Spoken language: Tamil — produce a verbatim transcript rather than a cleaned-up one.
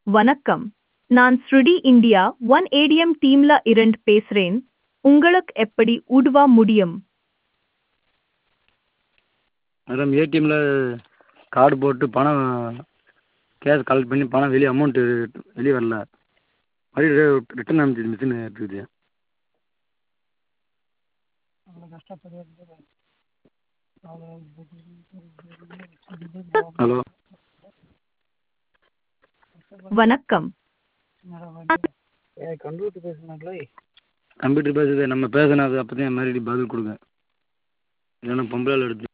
வணக்கம். நான் ஸ்ருடி இந்தியா ஒன் ஏடிஎம் டீம்ல இருந்து பேசுறேன். உங்களுக்கு எப்படி உதவ முடியும்? மேடம் ஏடிஎம்மில் கார்டு போட்டு பணம் கேஷ் கலெக்ட் பண்ணி பணம் வெளியே அமௌண்ட்டு வெளியே வரல. மறுபடியும் ரிட்டர்ன் அனுப்பிச்சி மிஷின் இருக்குது. ஹலோ வணக்கம். கம்ப்யூட்டர் பேசுது நம்ம பேசினது அப்போ தான் மறுபடியும் பதில் கொடுங்க. இல்லைன்னா பொம்பளை எடுத்து